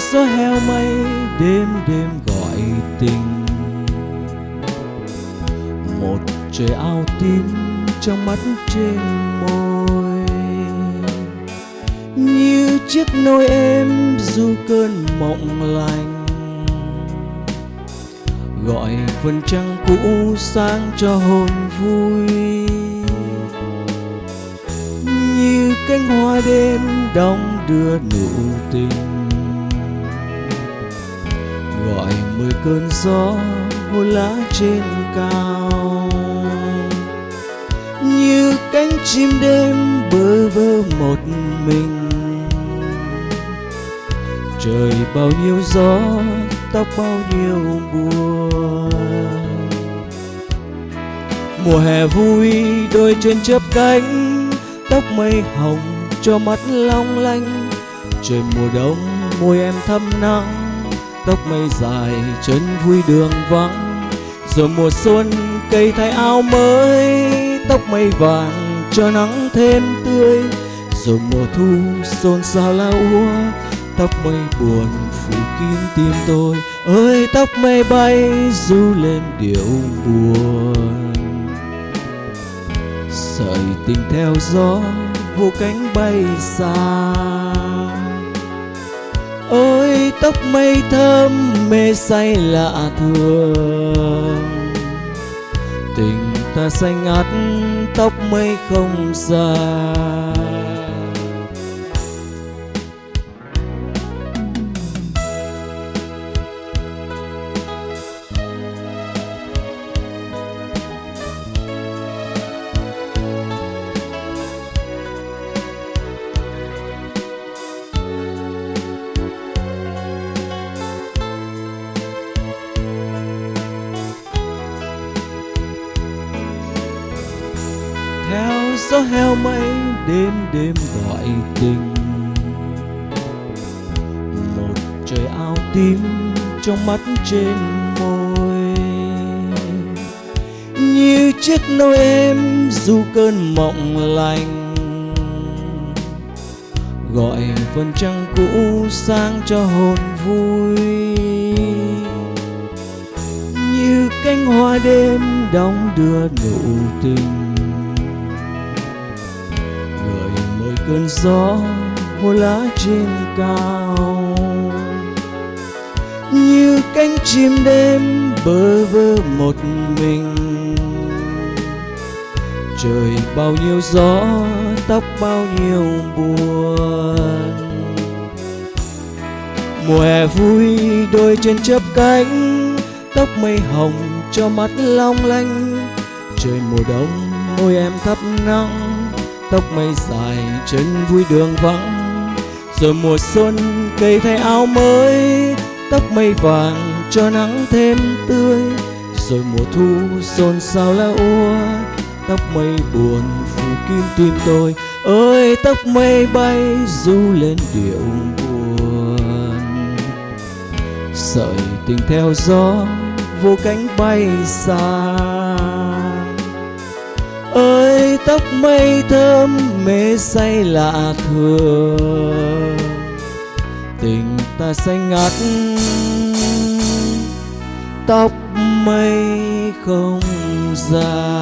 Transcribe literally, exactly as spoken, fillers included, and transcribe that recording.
gió heo mây đêm đêm gọi tình. Một trời ao tím trong mắt trên môi, như chiếc nôi êm du cơn mộng lành, gọi vầng trăng cũ sáng cho hồn vui. Như cánh hoa đêm đong đưa nụ tình, gọi mười cơn gió hôn lá trên cao. Như cánh chim đêm bơ vơ một mình, trời bao nhiêu gió, tóc bao nhiêu buồn. Mùa hè vui đôi chân chớp cánh, tóc mây hồng cho mắt long lanh. Trời mùa đông môi em thắm nắng, tóc mây dài chân vui đường vắng. Rồi mùa xuân cây thay áo mới, tóc mây vàng cho nắng thêm tươi. Rồi mùa thu xôn xao la úa, tóc mây buồn phủ kín tim tôi. Ơi tóc mây bay du lên điệu buồn, sợi tình theo gió vô cánh bay xa. Ôi tóc mây thơm mê say lạ thường, tình ta xanh ngắt tóc mây không xa. Theo gió heo mây đêm đêm gọi tình. Một trời ao tím trong mắt trên môi, như chiếc nôi êm du cơn mộng lành, gọi vầng trăng cũ sáng cho hồn vui. Như cánh hoa đêm đong đưa nụ tình, cơn gió hôn lá trên cao. Như cánh chim đêm bơ vơ một mình, trời bao nhiêu gió, tóc bao nhiêu buồn. Mùa hè vui đôi chân chớp cánh, tóc mây hồng cho mắt long lanh. Trời mùa đông môi em thắp nắng, tóc mây dài chân vui đường vắng. Rồi mùa xuân cây thay áo mới, tóc mây vàng cho nắng thêm tươi. Rồi mùa thu xôn xao la úa, tóc mây buồn phủ kín tim tôi. Ơi tóc mây bay du lên điệu buồn, sợi tình theo gió vô cánh bay xa. Ơi tóc mây thơm mê say lạ thường, tình ta xanh ngắt tóc mây không dài.